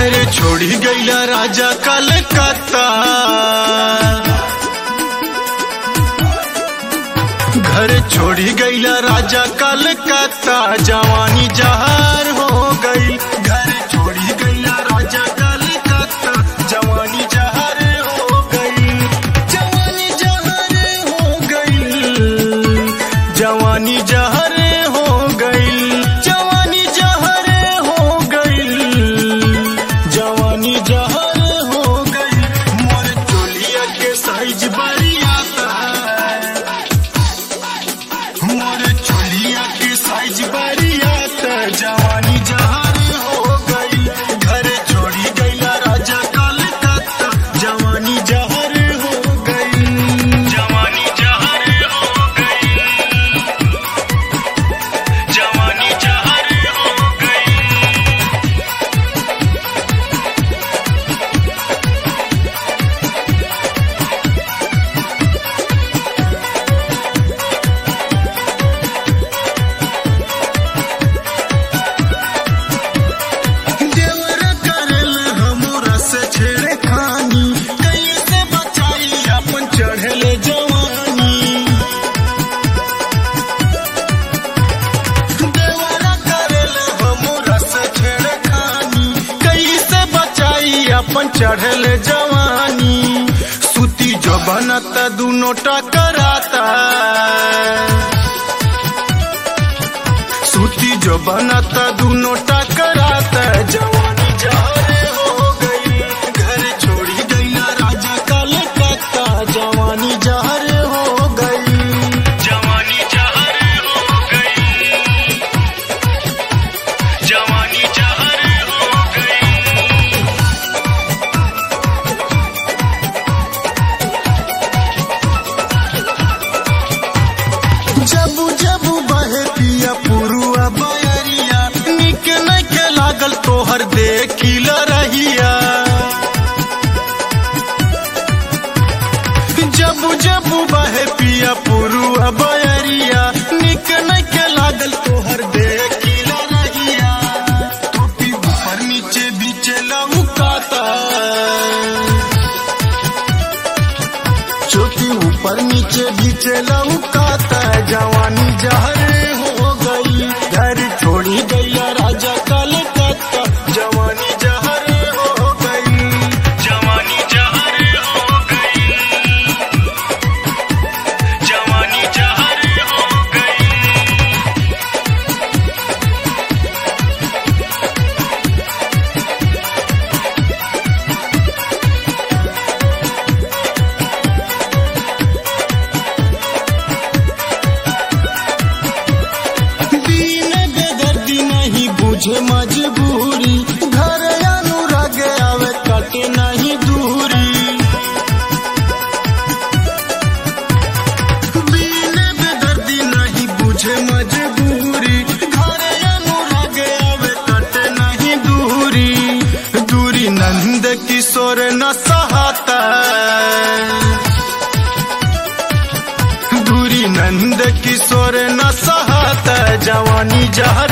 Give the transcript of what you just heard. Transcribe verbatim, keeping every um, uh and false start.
घर छोड़ी गईला राजा कलकत्ता, घर छोड़ी गईला राजा कलकत्ता, जवानी जहार हो गई। घर छोड़ी गईला राजा कलकत्ता, जवानी जहार हो गई, जवानी जहार हो गई, जवानी जहार हो गई, जवानी जहार हो गई, जवानी जहार हो गई। मोर चोलिया के साइज बरियाता, मोर चोलिया के साइज बरियाता, जवानी जहार हो गई। घर छोड़ी गईला राजा कलकत्ता, जवानी जहार हो गई, जवानी जहार हो गई, जवानी जहार हो गई। देवर करल हमरा से छेड़खानी, कैसे बचाई अपन चढ़ले जवानी। देवर करल हमरा से छेड़खानी, कैसे बचाई अपन चढ़ले जवानी। सूती जो बनता दूनो टकराता, सूती जो बनता दूनो टकराता, जवानी जहार हो गई। घर छोड़ी गईला राजा कलकत्ता, जवानी जहार हो गई, जवानी जहार हो गई, जवानी जहार हो गई। जब जब बहे पिया पुरुआ बयरिया, निक नइखे लागल तोहर देखिल रहिया। जब जब बहे पिया पुरुआ बयरिया, निक नइखे लागल तोहर देखिल रहिया। टोपी ऊपर नीचे बीचे लौकाता, चोटी ऊपर नीचे बीचे लौकाता, जवानी जहर हो गई। घर छोड़ी गईला राजा कलकत्ता, जवानी जहर हो गई, जवानी जहर हो गई, जवानी जहर हो गई। दीन बेदर्दी नहीं बुझे मजबूरी, घर अनुराग आवे काटे नहीं दूरी। दीन बेदर्दी नहीं बुझे मजबूरी, घर अनुराग आवे काटे नहीं दूरी। दूरी नंद किशोर न सहाता, दूरी नंद किशोर न सहाता, जवानी जहार